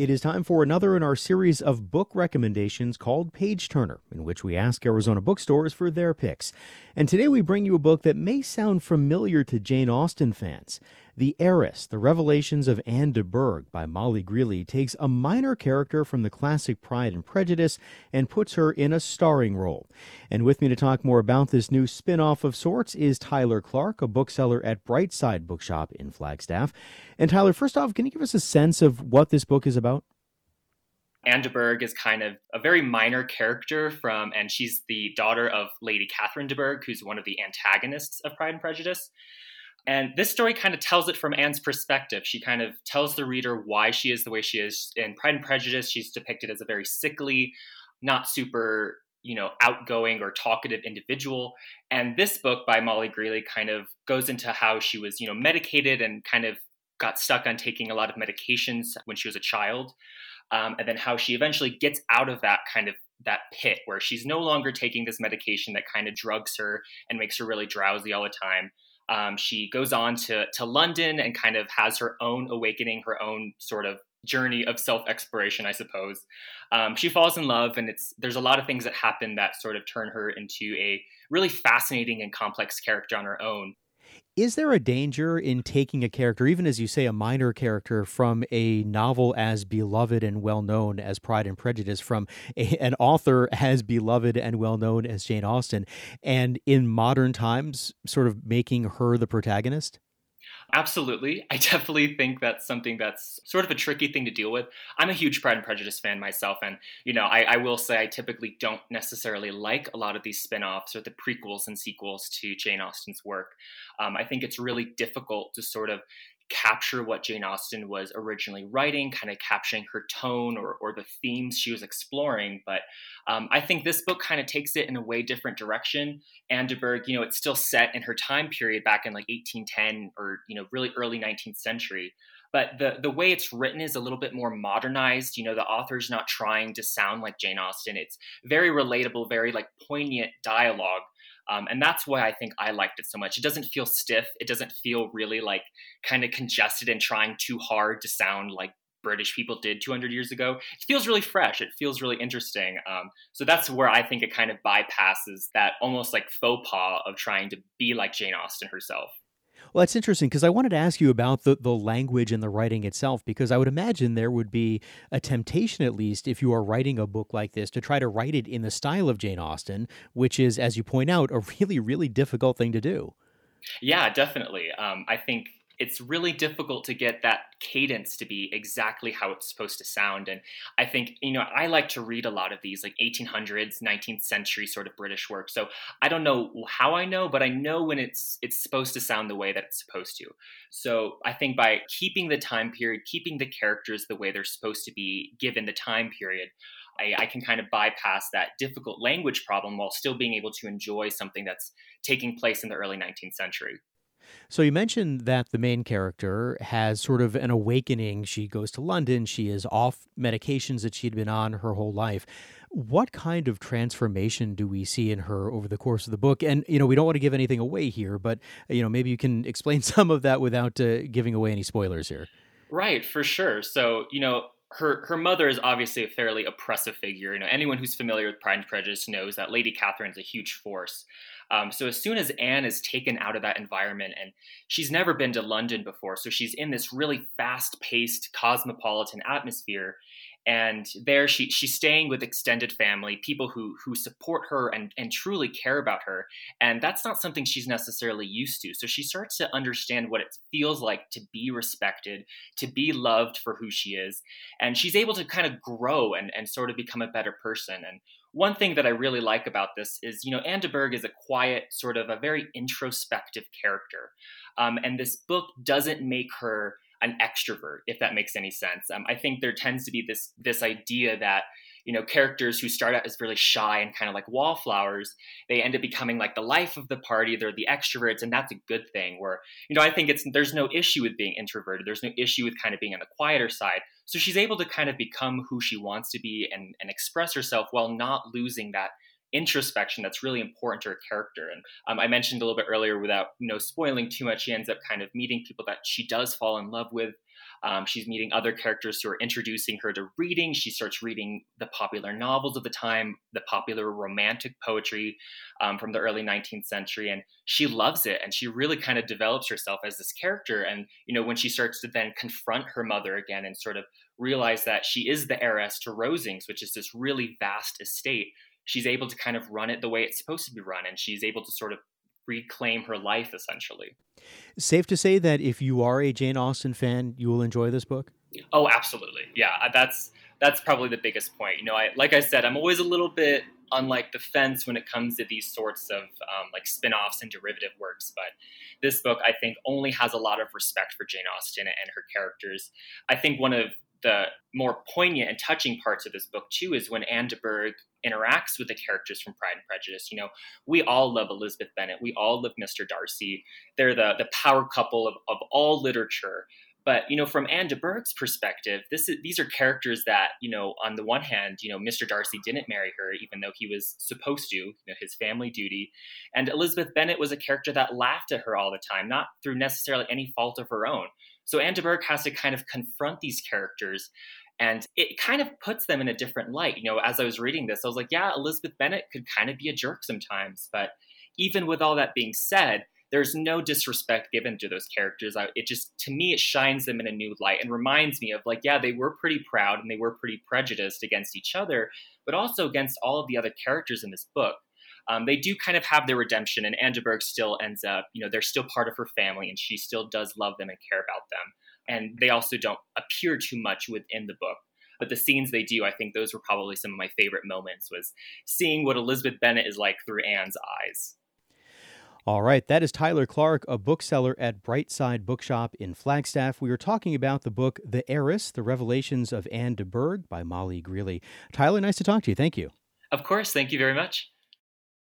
It is time for another in our series of book recommendations called Page Turner, in which we ask Arizona bookstores for their picks. And today we bring you a book that may sound familiar to Jane Austen fans. The Heiress, The Revelations of Anne de Bourgh by Molly Greeley takes a minor character from the classic Pride and Prejudice and puts her in a starring role. And with me to talk more about this new spin-off of sorts is Tyler Clark, a bookseller at Brightside Bookshop in Flagstaff. And Tyler, first off, can you give us a sense of what this book is about? Anne de Bourgh is kind of a very minor character and she's the daughter of Lady Catherine de Bourgh, who's one of the antagonists of Pride and Prejudice. And this story kind of tells it from Anne's perspective. She kind of tells the reader why she is the way she is. In Pride and Prejudice, she's depicted as a very sickly, not super, outgoing or talkative individual. And this book by Molly Greeley kind of goes into how she was, medicated and kind of got stuck on taking a lot of medications when she was a child. And then how she eventually gets out of that pit where she's no longer taking this medication that kind of drugs her and makes her really drowsy all the time. She goes on to London and kind of has her own awakening, her own sort of journey of self-exploration, I suppose. She falls in love, and there's a lot of things that happen that sort of turn her into a really fascinating and complex character on her own. Is there a danger in taking a character, even as you say, a minor character, from a novel as beloved and well-known as Pride and Prejudice, from an author as beloved and well-known as Jane Austen, and in modern times sort of making her the protagonist? Absolutely. I definitely think that's something that's sort of a tricky thing to deal with. I'm a huge Pride and Prejudice fan myself. And, I will say I typically don't necessarily like a lot of these spin-offs or the prequels and sequels to Jane Austen's work. I think it's really difficult to sort of capture what Jane Austen was originally writing, kind of capturing her tone or the themes she was exploring. But I think this book kind of takes it in a way different direction. Anne de Bourgh, it's still set in her time period back in like 1810 or, really early 19th century. But the way it's written is a little bit more modernized. The author's not trying to sound like Jane Austen. It's very relatable, very like poignant dialogue. And that's why I think I liked it so much. It doesn't feel stiff. It doesn't feel really like kind of congested and trying too hard to sound like British people did 200 years ago. It feels really fresh. It feels really interesting. So that's where I think it kind of bypasses that almost like faux pas of trying to be like Jane Austen herself. Well, that's interesting because I wanted to ask you about the language and the writing itself, because I would imagine there would be a temptation, at least if you are writing a book like this, to try to write it in the style of Jane Austen, which is, as you point out, a really, really difficult thing to do. Yeah, definitely. I think it's really difficult to get that cadence to be exactly how it's supposed to sound. And I think, I like to read a lot of these like 1800s, 19th century sort of British work. So I don't know how I know, but I know when it's supposed to sound the way that it's supposed to. So I think by keeping the time period, keeping the characters the way they're supposed to be given the time period, I can kind of bypass that difficult language problem while still being able to enjoy something that's taking place in the early 19th century. So you mentioned that the main character has sort of an awakening. She goes to London. She is off medications that she'd been on her whole life. What kind of transformation do we see in her over the course of the book? And, we don't want to give anything away here, but, maybe you can explain some of that without giving away any spoilers here. Right, for sure. So, her mother is obviously a fairly oppressive figure. Anyone who's familiar with Pride and Prejudice knows that Lady Catherine is a huge force. So as soon as Anne is taken out of that environment, and she's never been to London before, so she's in this really fast-paced cosmopolitan atmosphere, and there she's staying with extended family, people who support her and truly care about her, and that's not something she's necessarily used to. So she starts to understand what it feels like to be respected, to be loved for who she is, and she's able to kind of grow and sort of become a better person. And one thing that I really like about this is, Anne de Bourgh is a quiet, sort of a very introspective character. And this book doesn't make her an extrovert, if that makes any sense. I think there tends to be this idea that, characters who start out as really shy and kind of like wallflowers, they end up becoming like the life of the party. They're the extroverts, and that's a good thing. Where, I think there's no issue with being introverted. There's no issue with kind of being on the quieter side. So she's able to kind of become who she wants to be and express herself while not losing that introspection that's really important to her character. And I mentioned a little bit earlier, without spoiling too much, she ends up kind of meeting people that she does fall in love with. She's meeting other characters who are introducing her to reading. She starts reading the popular novels of the time, the popular romantic poetry from the early 19th century, and she loves it. And she really kind of develops herself as this character. And, when she starts to then confront her mother again and sort of realize that she is the heiress to Rosings, which is this really vast estate, she's able to kind of run it the way it's supposed to be run. And she's able to sort of reclaim her life, essentially. Safe to say that if you are a Jane Austen fan, you will enjoy this book? Oh, absolutely. Yeah, that's probably the biggest point. Like I said, I'm always a little bit on the fence when it comes to these sorts of spin-offs and derivative works. But this book, I think, only has a lot of respect for Jane Austen and her characters. I think one of the more poignant and touching parts of this book, too, is when Anne de Bourgh interacts with the characters from Pride and Prejudice. We all love Elizabeth Bennet. We all love Mr. Darcy. They're the power couple of all literature. But, from Anne de Bourgh's perspective, these are characters that, on the one hand, Mr. Darcy didn't marry her, even though he was supposed to, his family duty. And Elizabeth Bennet was a character that laughed at her all the time, not through necessarily any fault of her own. So Anne de Bourgh has to kind of confront these characters, and it kind of puts them in a different light. As I was reading this, I was like, yeah, Elizabeth Bennet could kind of be a jerk sometimes. But even with all that being said, there's no disrespect given to those characters. To me, it shines them in a new light and reminds me of they were pretty proud and they were pretty prejudiced against each other, but also against all of the other characters in this book. They do kind of have their redemption, and Anne de Bourgh still ends up, they're still part of her family, and she still does love them and care about them. And they also don't appear too much within the book. But the scenes they do, I think those were probably some of my favorite moments, was seeing what Elizabeth Bennet is like through Anne's eyes. All right, that is Tyler Clark, a bookseller at Brightside Bookshop in Flagstaff. We were talking about the book The Heiress, The Revelations of Anne de Bourgh by Molly Greeley. Tyler, nice to talk to you. Thank you. Of course. Thank you very much.